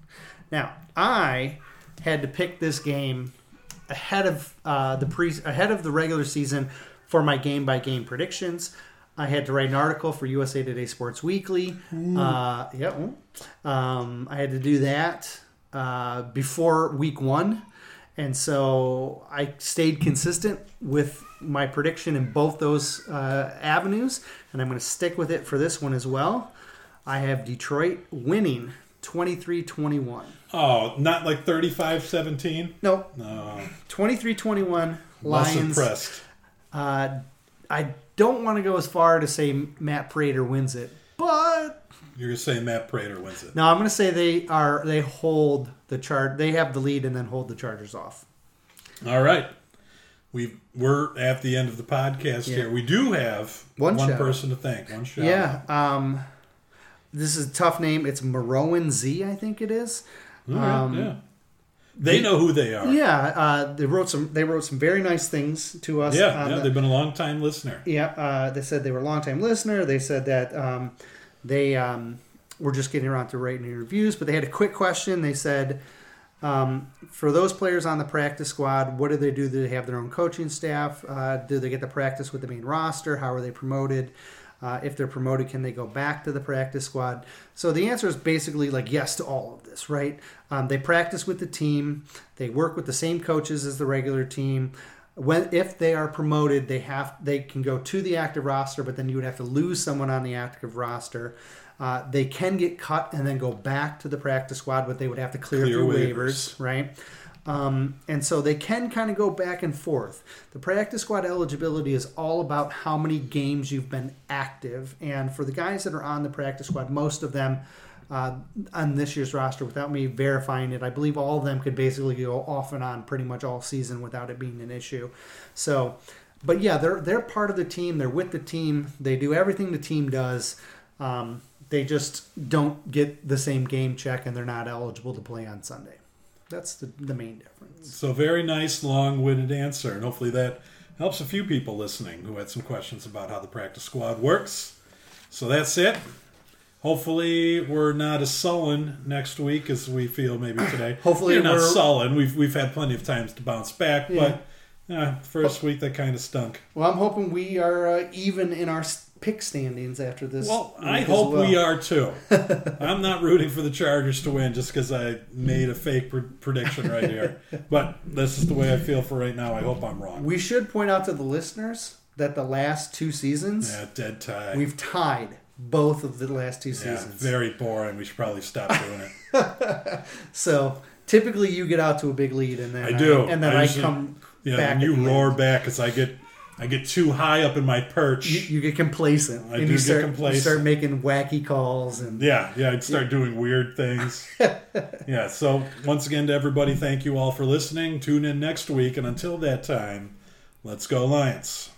Now, I had to pick this game ahead of uh, the pre ahead of the regular season for my game by game predictions. I had to write an article for U S A Today Sports Weekly. Uh, yeah, um, I had to do that uh, before week one, and so I stayed consistent with my prediction in both those uh, avenues, and I'm going to stick with it for this one as well. I have Detroit winning twenty-three twenty-one. Oh, not like thirty-five seventeen? Nope. No. twenty-three twenty-one Lions. Less impressed. Uh, I don't want to go as far to say Matt Prater wins it, but you're going to say Matt Prater wins it. No, I'm going to say they are they hold the chart. They have the lead and then hold the Chargers off. All right. We we're at the end of the podcast yeah. here. We do have one, one shout. person to thank. One shout. Yeah. Um, this is a tough name. It's Marowan Z, I think it is. All um, right, yeah. They know who they are. Yeah. Uh, they wrote some. They wrote some very nice things to us. Yeah. yeah the, they've been a long time listener. Yeah. Uh, they said they were a long time listener. They said that um, they um, were just getting around to writing reviews, but they had a quick question. They said. Um, for those players on the practice squad, what do they do? Do they have their own coaching staff? Uh, do they get to practice with the main roster? How are they promoted? Uh, if they're promoted, can they go back to the practice squad? So the answer is basically like yes to all of this, right? Um, they practice with the team. They work with the same coaches as the regular team. When if they are promoted, they have they can go to the active roster, but then you would have to lose someone on the active roster. Uh, they can get cut and then go back to the practice squad, but they would have to clear, clear through waivers, waivers right? Um, and so they can kind of go back and forth. The practice squad eligibility is all about how many games you've been active. And for the guys that are on the practice squad, most of them uh, on this year's roster, without me verifying it, I believe all of them could basically go off and on pretty much all season without it being an issue. So, but yeah, they're they're part of the team. They're with the team. They do everything the team does. Um, They just don't get the same game check, and they're not eligible to play on Sunday. That's the, the main difference. So very nice, long-winded answer, and hopefully that helps a few people listening who had some questions about how the practice squad works. So that's it. Hopefully we're not as sullen next week as we feel maybe today. Hopefully we're not we're... sullen. We've we've had plenty of times to bounce back, yeah. but uh, first week that kind of stunk. Well, I'm hoping we are uh, even in our pick standings after this. Well, I hope well. we are too. I'm not rooting for the Chargers to win just because I made a fake pr- prediction right here. But this is the way I feel for right now. I hope I'm wrong. We should point out to the listeners that the last two seasons, yeah, dead tie. We've tied both of the last two seasons. Yeah, very boring. We should probably stop doing it. So typically, you get out to a big lead, and then I do, I, and then I, I usually, come yeah, back. And you roar end. back because I get. I get too high up in my perch. You, you get complacent. I and do you start, get complacent. You start making wacky calls. and Yeah, yeah, I'd start doing weird things. Yeah, so once again to everybody, thank you all for listening. Tune in next week, and until that time, let's go Lions.